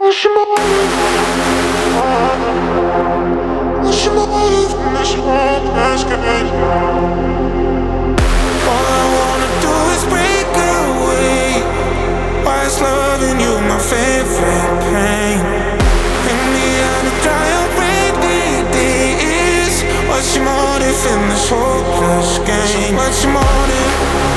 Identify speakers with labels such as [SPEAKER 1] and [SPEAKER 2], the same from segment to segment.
[SPEAKER 1] What's your motive? What's your motive in this whole escapade? All I wanna do is break away. Why is loving you my favorite pain? Bring me out to dry up rainy days. What's your motive in this hopeless game? What's your motive?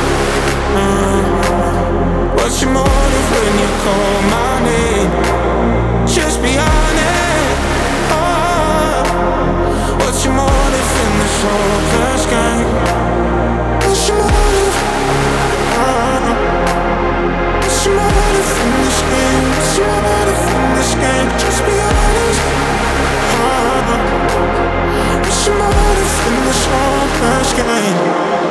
[SPEAKER 1] What's your motive when you call my name? Just be honest. What's your motive in this hopeless game? What's your motive? What's your motive in this game? What's your motive in this game? Just be honest. What's your motive in this hopeless game?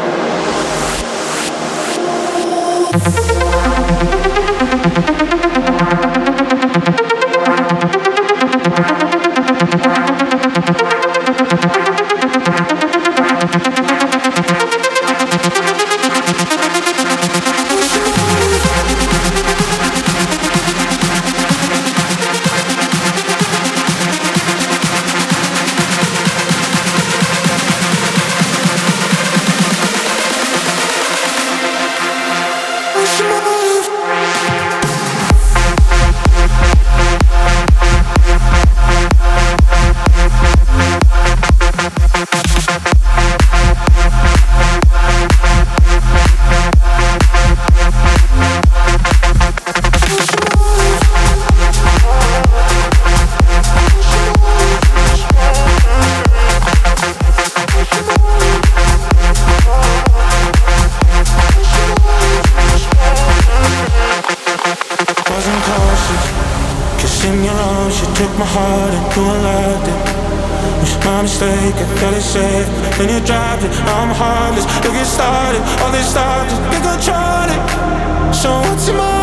[SPEAKER 1] Then you dropped it, now I'm heartless. You get started, all this started, you control it. So what's in my